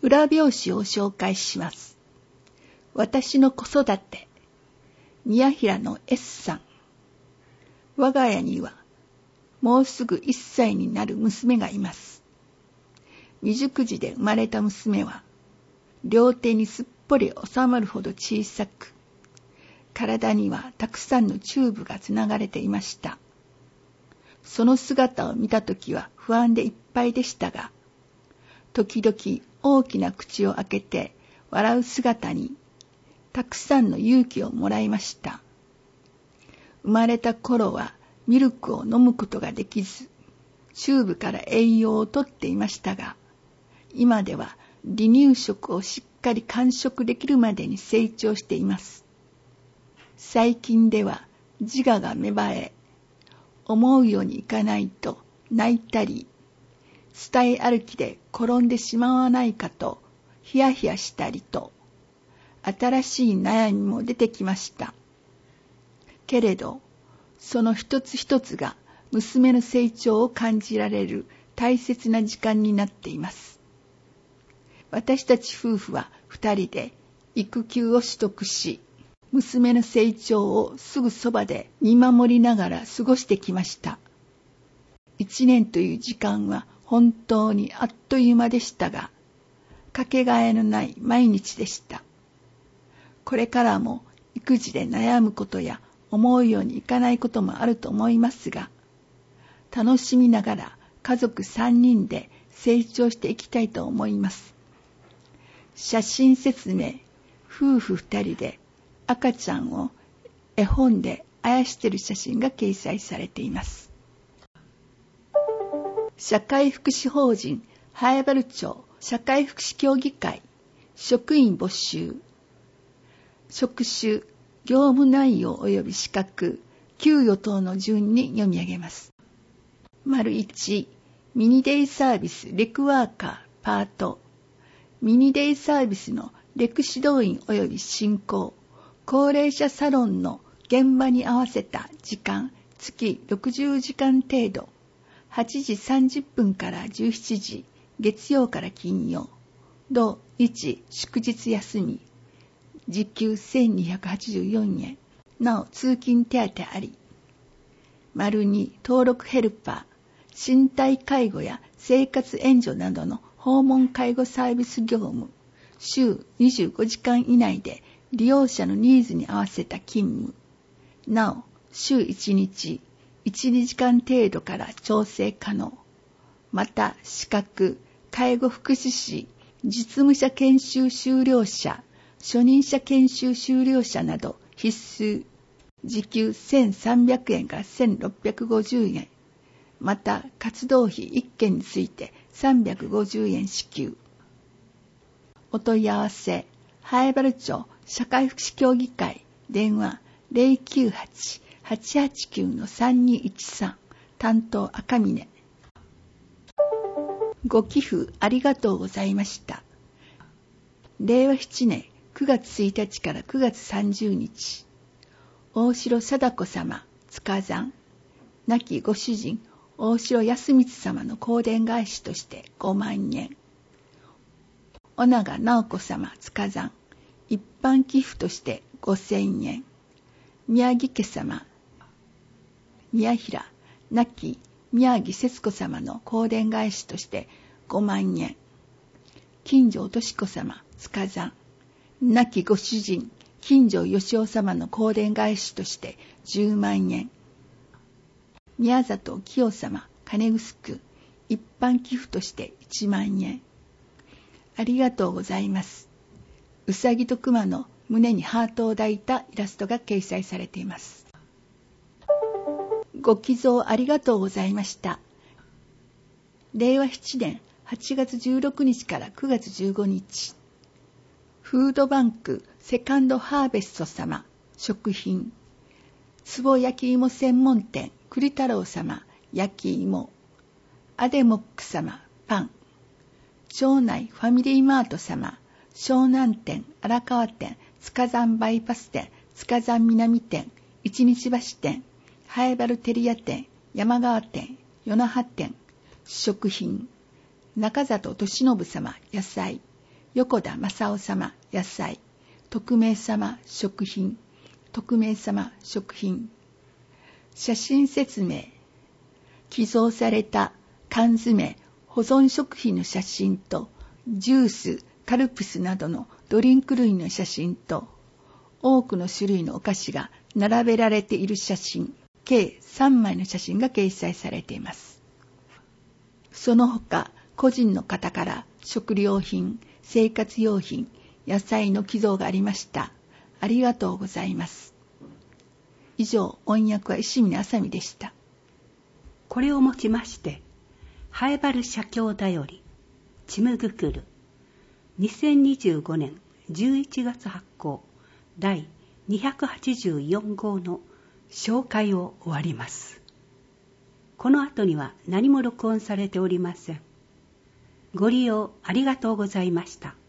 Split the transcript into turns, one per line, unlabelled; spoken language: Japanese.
裏表紙を紹介します。私の子育て、宮平の S さん。我が家にはもうすぐ1歳になる娘がいます。未熟児で生まれた娘は両手にすっぽり収まるほど小さく、体にはたくさんのチューブがつながれていました。その姿を見たときは不安でいっぱいでしたが、時々大きな口を開けて笑う姿にたくさんの勇気をもらいました。生まれた頃はミルクを飲むことができず、チューブから栄養をとっていましたが、今では離乳食をしっかり完食できるまでに成長しています。最近では自我が芽生え、思うようにいかないと泣いたり、伝え歩きで転んでしまわないかとヒヤヒヤしたりと、新しい悩みも出てきました。けれど、その一つ一つが娘の成長を感じられる大切な時間になっています。私たち夫婦は2人で育休を取得し、娘の成長をすぐそばで見守りながら過ごしてきました。1年という時間は本当にあっという間でしたが、かけがえのない毎日でした。これからも育児で悩むことや思うようにいかないこともあると思いますが、楽しみながら家族3人で成長していきたいと思います。写真説明、夫婦2人で赤ちゃんを絵本であやしている写真が掲載されています。社会福祉法人南風原町社会福祉協議会職員募集。職種、業務内容及び資格、給与等の順に読み上げます。1、ミニデイサービスレクワーカーパート。ミニデイサービスのレク指導員及び進行、高齢者サロンの現場に合わせた時間、月60時間程度、8時30分から17時、月曜から金曜、土日祝日休み、時給1284円、なお通勤手当あり。2、登録ヘルパー、身体介護や生活援助などの訪問介護サービス業務、週25時間以内で利用者のニーズに合わせた勤務。なお、週1日、1、2時間程度から調整可能。また、資格、介護福祉士、実務者研修修了者、初任者研修修了者など必須。時給1300円から1650円。また、活動費1件について350円支給。お問い合わせ、南風原町社会福祉協議会、電話 098-889-3213、担当赤峰。ご寄付ありがとうございました。令和7年9月1日から9月30日、大城貞子様、塚山、亡きご主人、大城康光様の香典返しとして5万円。尾長直子様、塚山、一般寄付として5000円。宮城家様、宮平、亡き宮城節子様の香典返しとして5万円。金城敏子様、塚山、亡きご主人、金城義雄様の香典返しとして10万円。宮里清様、金城、一般寄付として1万円。ありがとうございます。うさぎと熊の胸にハートを抱いたイラストが掲載されています。ご寄贈ありがとうございました。令和7年8月16日から9月15日、フードバンクセカンドハーベスト様、食品、壺焼き芋専門店栗太郎様、焼き芋、アデモック様、パン、町内ファミリーマート様、湘南店、荒川店、塚山バイパス店、塚山南店、一日橋店、南風原テリア店、山川店、与那覇店、食品、中里俊信様、野菜、 横田正夫様野菜、匿名様食品、匿名様食品。写真説明。寄贈された缶詰、保存食品の写真と、ジュース、カルプスなどのドリンク類の写真と、多くの種類のお菓子が並べられている写真、計3枚の写真が掲載されています。その他、個人の方から食料品、生活用品、野菜の寄贈がありました。ありがとうございます。以上、音訳は石峰あさみでした。
これをもちまして、ハエバル社協だより、ちむぐくる、2025年11月発行、第284号の紹介を終わります。この後には何も録音されておりません。ご利用ありがとうございました。